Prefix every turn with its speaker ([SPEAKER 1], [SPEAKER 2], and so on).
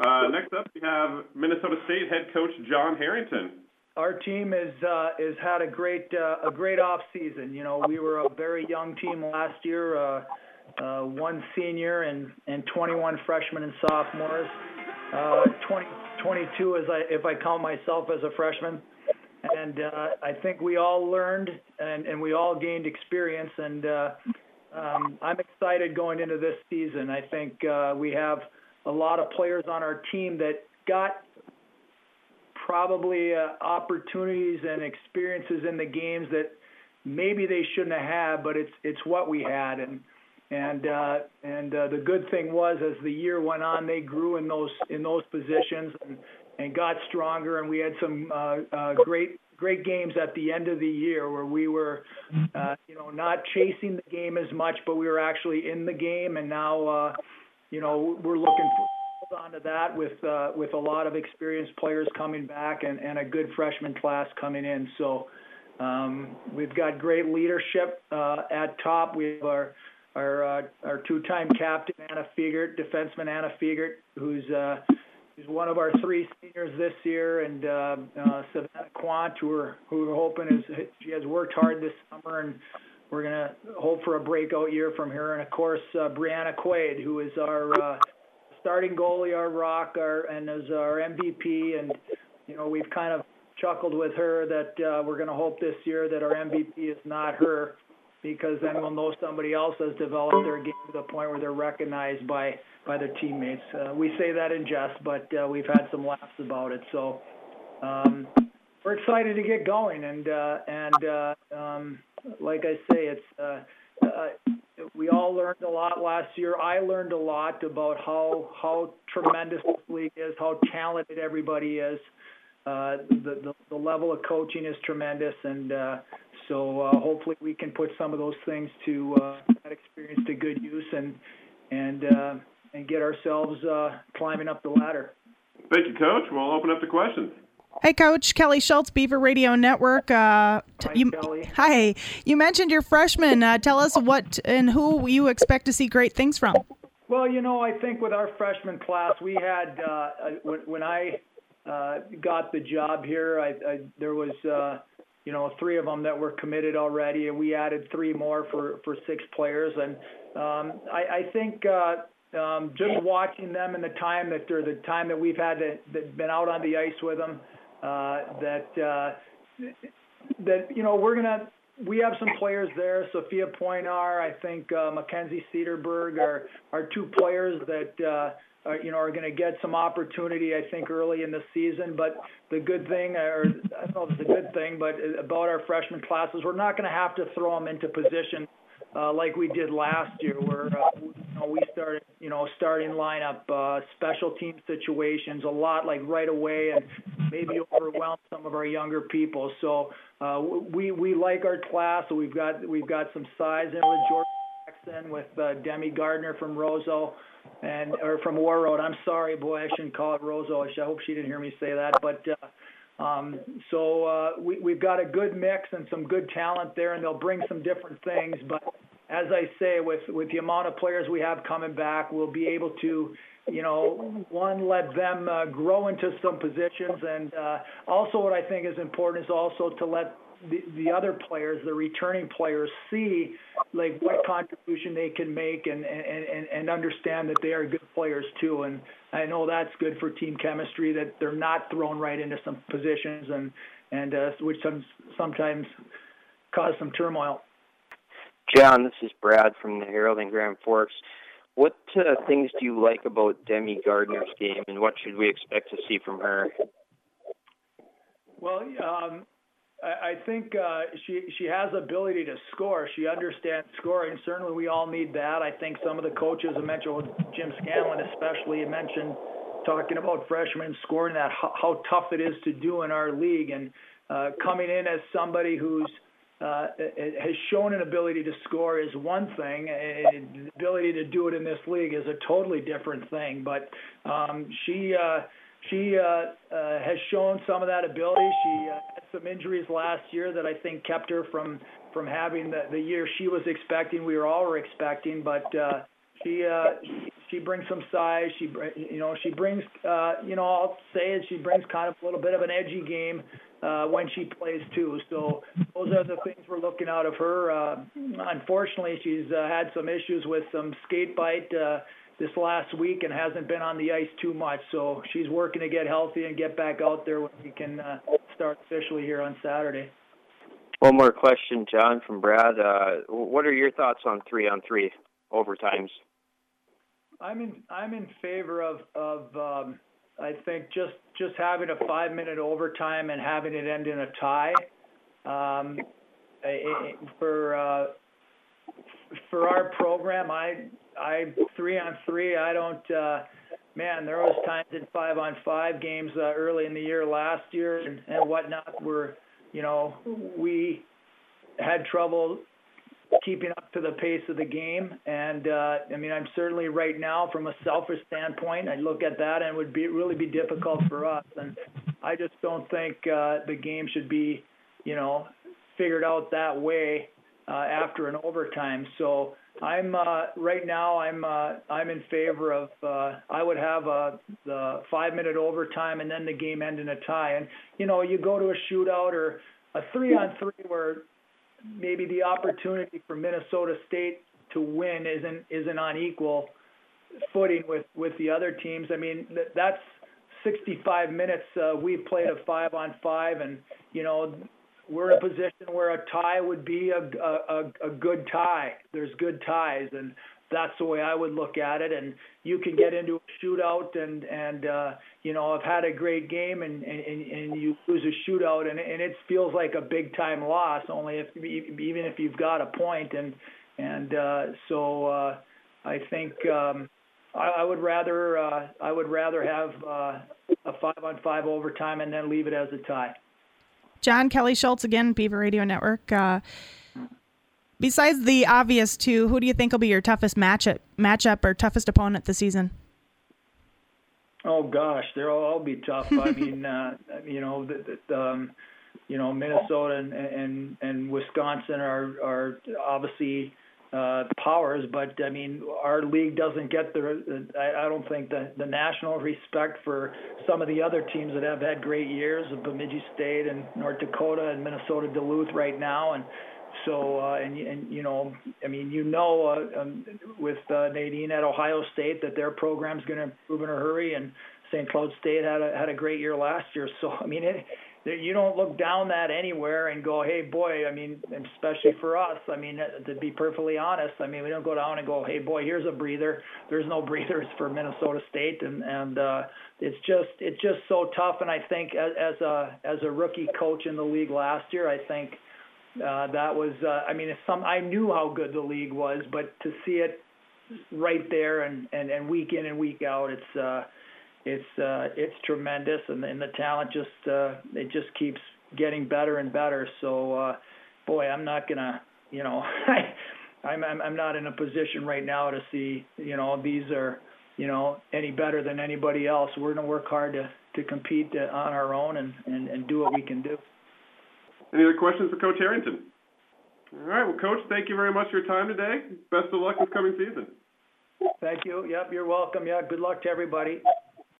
[SPEAKER 1] Next up, we have Minnesota State head coach John Harrington.
[SPEAKER 2] Our team has had a great off season. You know, we were a very young team last year, one senior and 21 freshmen and sophomores, 22 if I count myself as a freshman. And I think we all learned and we all gained experience. And I'm excited going into this season. I think we have a lot of players on our team that got probably opportunities and experiences in the games that maybe they shouldn't have had, but it's what we had. And the good thing was, as the year went on, they grew in those positions and got stronger. And we had some great games at the end of the year where we were, not chasing the game as much, but we were actually in the game. And now, we're looking onto that with a lot of experienced players coming back and a good freshman class coming in. So we've got great leadership at top. We have our two-time captain, Anna Fiegert, defenseman Anna Fiegert, who's one of our three seniors this year, and Savannah Quant, who we're hoping she has worked hard this summer, and we're going to hope for a breakout year from her. And, of course, Brianna Quaid, who is our starting goalie, our rock, and is our MVP. And, we've kind of chuckled with her that we're going to hope this year that our MVP is not her, because then we'll know somebody else has developed their game to the point where they're recognized by their teammates. We say that in jest, but we've had some laughs about it. So we're excited to get going. And like I say, it's we all learned a lot last year. I learned a lot about how tremendous this league is, how talented everybody is. The level of coaching is tremendous, and so hopefully we can put some of those things to that experience to good use and get ourselves climbing up the ladder.
[SPEAKER 1] Thank you, Coach. We'll open up to questions.
[SPEAKER 3] Hey, Coach. Kelly Schultz, Beaver Radio Network.
[SPEAKER 2] Hi, Kelly.
[SPEAKER 3] Hi. You mentioned your freshmen. Tell us what and who you expect to see great things from.
[SPEAKER 2] Well, I think with our freshman class, we had when I got the job here, there was three of them that were committed already, and we added three more for 6 players. And I think just watching them and the time that we've had been out on the ice with them, we have some players there. Sophia Poinar, I think Mackenzie Cedarberg are 2 players that are going to get some opportunity, I think, early in the season. But the good thing, or I don't know if it's a good thing, but about our freshman classes, we're not going to have to throw them into position like we did last year, where we started, starting lineup, special team situations a lot, like right away, and maybe overwhelm some of our younger people. So we like our class. So we've got some size in with George Jackson, with Demi Gardner from Roseau. Or from Warroad. I'm sorry, boy, I shouldn't call it Roseau. I hope she didn't hear me say that. But we've got a good mix and some good talent there, and they'll bring some different things. But as I say, with the amount of players we have coming back, we'll be able to, let them grow into some positions. And also what I think is important is also to let the other players, the returning players, see like what contribution they can make and understand that they are good players too. And I know that's good for team chemistry, that they're not thrown right into some positions and which sometimes cause some turmoil.
[SPEAKER 4] John, this is Brad from the Herald in Grand Forks. What things do you like about Demi Gardner's game, and what should we expect to see from her?
[SPEAKER 2] Well, I think she has ability to score. She understands scoring. Certainly we all need that. I think some of the coaches, I mentioned Jim Scanlon especially, mentioned talking about freshmen scoring, that how tough it is to do in our league. And coming in as somebody who's has shown an ability to score is one thing. The ability to do it in this league is a totally different thing. But she has shown some of that ability. She had some injuries last year that I think kept her from having the year she was expecting. We all were expecting, but she brings some size. She brings I'll say it, she brings kind of a little bit of an edgy game when she plays too. So those are the things we're looking out of her. Unfortunately, she's had some issues with some skate bite this last week and hasn't been on the ice too much. So she's working to get healthy and get back out there when we can start officially here on Saturday.
[SPEAKER 4] One more question, John, from Brad. What are your thoughts on 3-on-3 overtimes?
[SPEAKER 2] I'm in favor of I think just having a 5-minute overtime and having it end in a tie. For our program, I 3-on-3. I don't. There was times in 5-on-5 games early in the year last year and whatnot where we had trouble keeping up to the pace of the game. And, I'm certainly right now from a selfish standpoint, I look at that and it would really be difficult for us. And I just don't think the game should be, figured out that way after an overtime. So I'm right now I'm in favor of I would have the 5-minute overtime and then the game end in a tie. And, you go to a shootout or a 3-on-3 where maybe the opportunity for Minnesota State to win isn't on equal footing with the other teams. I mean, that's 65 minutes we've played a 5-on-5, and we're in a position where a tie would be a good tie. There's good ties, and that's the way I would look at it. And you can get into a shootout and have had a great game and you lose a shootout and it feels like a big time loss only even if you've got a point. So I think I would rather have a 5-on-5 overtime and then leave it as a tie.
[SPEAKER 3] John, Kelly Schultz again, Beaver Radio Network. Besides the obvious two, who do you think will be your toughest matchup or toughest opponent this season?
[SPEAKER 2] Oh gosh, they'll all be tough. I mean, Minnesota and Wisconsin are obviously powers, but I mean, our league doesn't get I don't think the national respect for some of the other teams that have had great years, of Bemidji State and North Dakota and Minnesota Duluth right now, and so with Nadine at Ohio State that their program's going to improve in a hurry, and St. Cloud State had a great year last year. So I mean, you don't look down that anywhere and go, hey boy. I mean, especially for us. I mean, to be perfectly honest, I mean, we don't go down and go, hey boy, here's a breather. There's no breathers for Minnesota State, and it's just so tough. And I think as a rookie coach in the league last year, I think that was. I knew how good the league was, but to see it right there and week in and week out, it's tremendous, and the talent just keeps getting better and better. So, boy, I'm not gonna, I'm not in a position right now to see, these are, any better than anybody else. We're gonna work hard to compete on our own and do what we can do.
[SPEAKER 1] Any other questions for Coach Harrington? All right, well, Coach, thank you very much for your time today. Best of luck this coming season.
[SPEAKER 2] Thank you. Yep, you're welcome. Yeah, good luck to everybody.